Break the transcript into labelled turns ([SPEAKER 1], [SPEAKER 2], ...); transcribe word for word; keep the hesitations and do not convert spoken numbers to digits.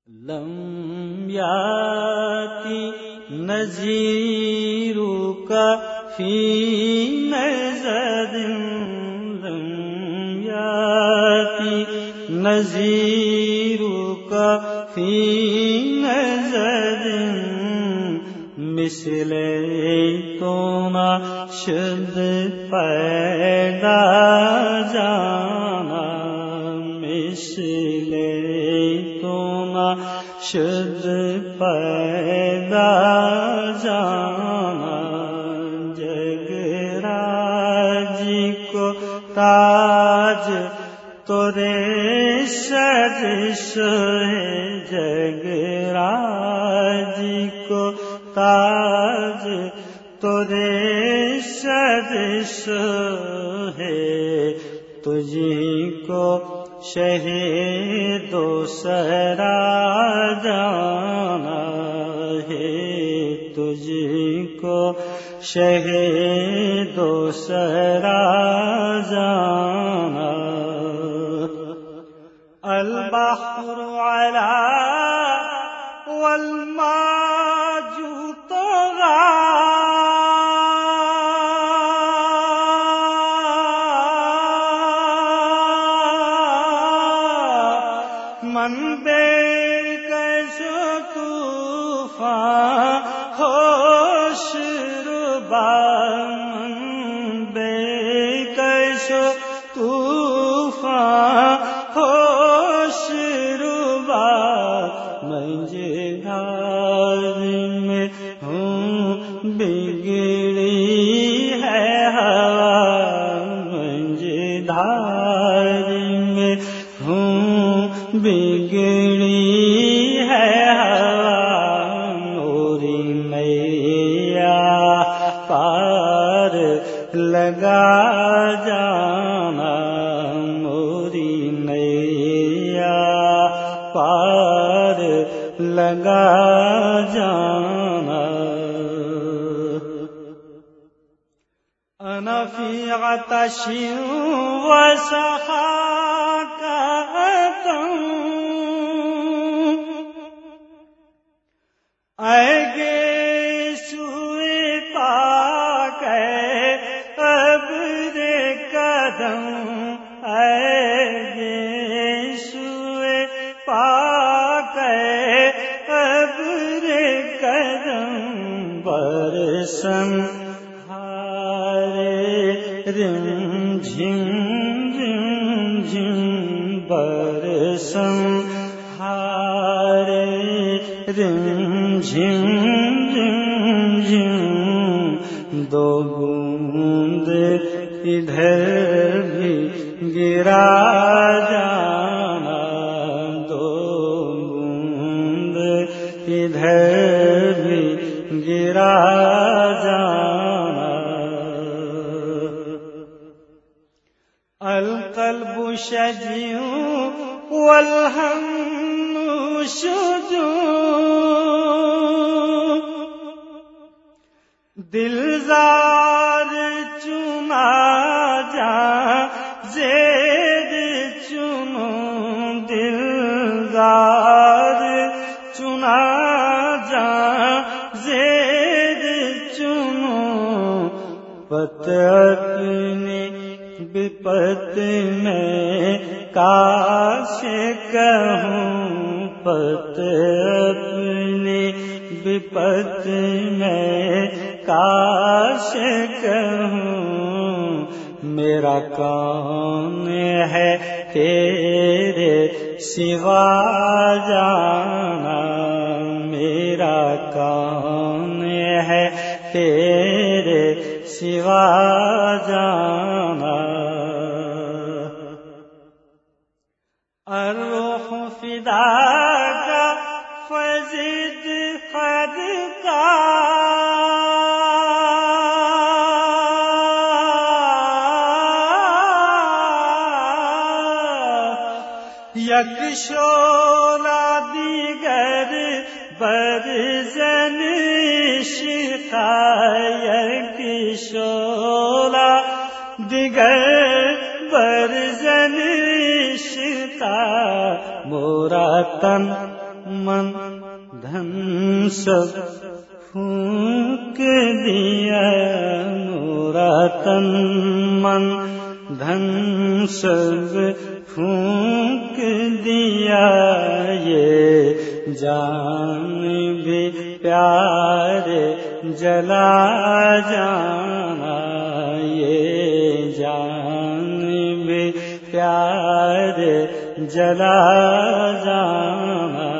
[SPEAKER 1] لم یاتی نذیرک فی نظر، لم یاتی نذیرک فی نظر، مثل تو نہ شد پیدا جانا، مثل تو نہ شد پیدا جانا، جگ راج کو تاج تورے سرش ہے، جگ راج کو تاج تورے سرش ہے، تجھی کو شہید و سرا جانا ہے، تجھی کو شہید و سرا جانا، البحر علا والماج طغى، من بے کش طوفان ہوش ربا، من بے کش طوفان ہوش ربا، میں جدار میں ہوں بگڑی ہے ہوا، میں جدار میں ہوں بگڑی ہے ہوا، نوری نیا پار لگا جانا، نوری نیا پار لگا جانا، انا فی عطش وسخاک اے گیسوئے پاک ابر قدم، اے گیسوئے پاک ابر قدم، برسن ہارے رم جھم رم جھم، برسن ہارے رم جھم جھم جھم، دو بوند ادھر بھی گرا جانا، دو بوند ادھر بھی گرا جانا، القلب شجیع والہم شجون، دلزار چنا جا زید چنو، دلزار چنا جا زید چنو، پت اپنی بپت میں کاش کہوں، پت اپنی بپت میں کاش کہوں، میرا کون ہے تیرے سوا جانا، میرا کون ہے تیرے سوا جانا، الروح فداک فزد قد کا، یک شعلہ دیگر برزن عشقا، یک شعلہ دیگر برزن عشقا، مورا تن من دھن سب پھونک دیا میرا تن من دھن سب پھونک دیا یہ جان بھی پیارے جلا جانا یہ جان بھی پیارے جلا جانا